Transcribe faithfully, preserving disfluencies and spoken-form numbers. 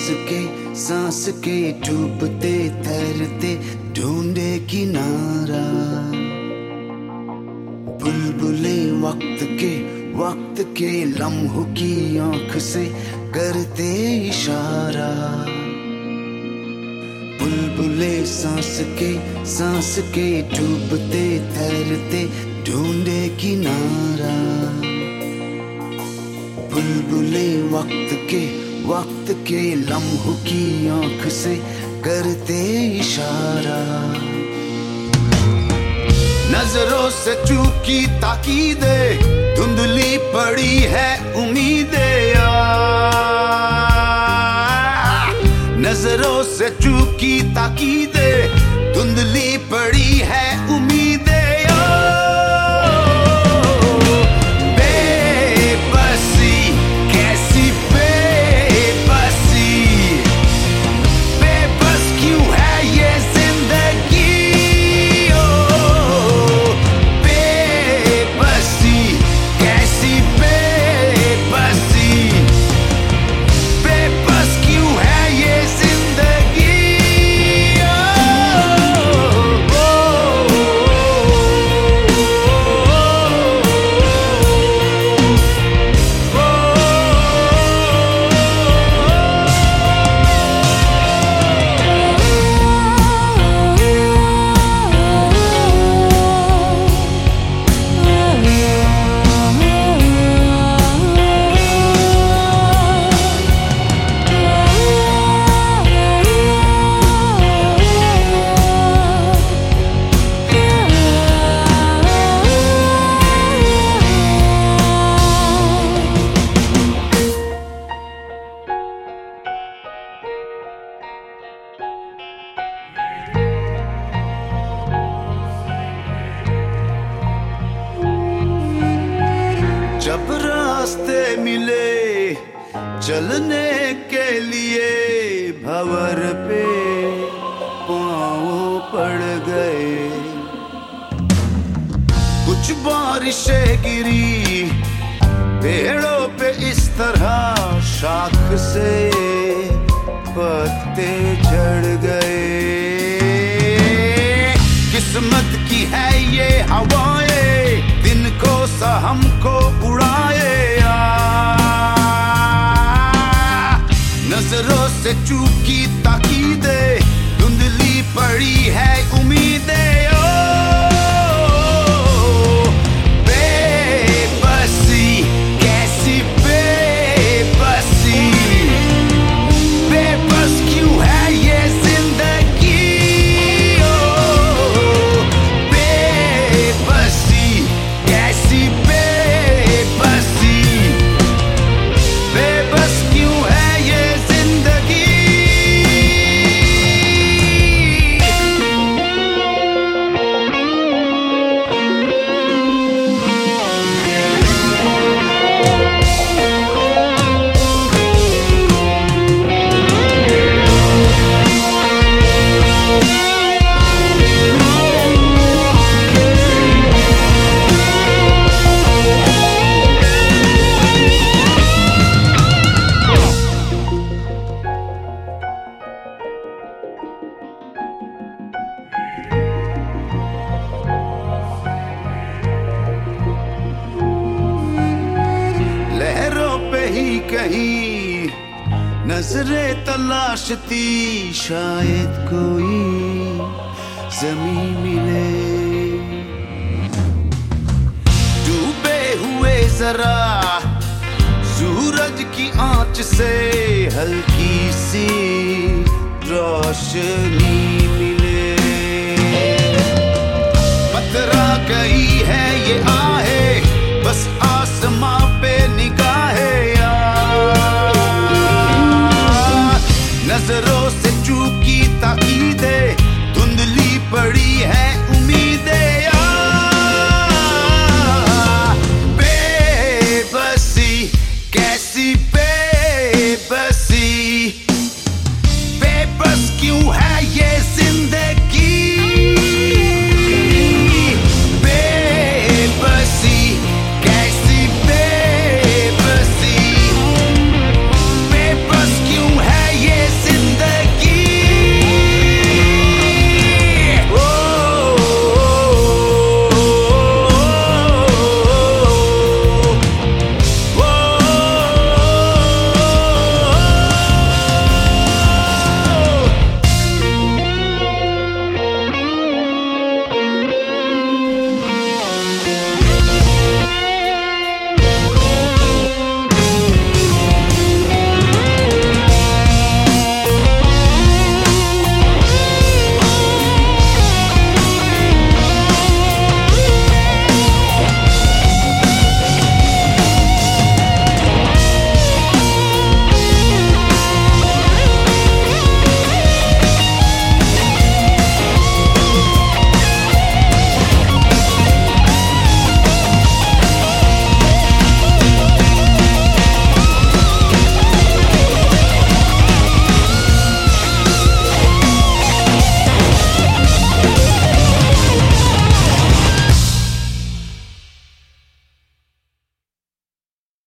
के सांस के डूबते तैरते ढूंढे किनारा। बुलबुले वक्त के वक्त के लम्हों की आंख से करते इशारा। बुलबुले सांस के सांस के डूबते तैरते ढूंढे किनारा। बुलबुले वक्त के वक्त के लम्हों की आंख से करते इशारा। नजरों से चूकी ताकीदे धुंधली पड़ी है उम्मीदें। नजरों से चूकी ताकीदे धुंधली पड़ी है उम्मीदें। जब रास्ते मिले चलने के लिए भंवर पे पाँव पड़ गए। कुछ बारिशें गिरी पेड़ों पे इस तरह शाख से पत्ते झड़ गए। किस्मत की है ये हवाएं दिन को सा हमको उड़ाए। नजरों से चूकी ताकीदे धुंधली पड़ी है उम्मीदें। ही कहीं नजरें तलाशती शायद कोई ज़मीं मिले। डूबे हुए जरा सूरज की आंच से हल्की सी रोशनी मिले।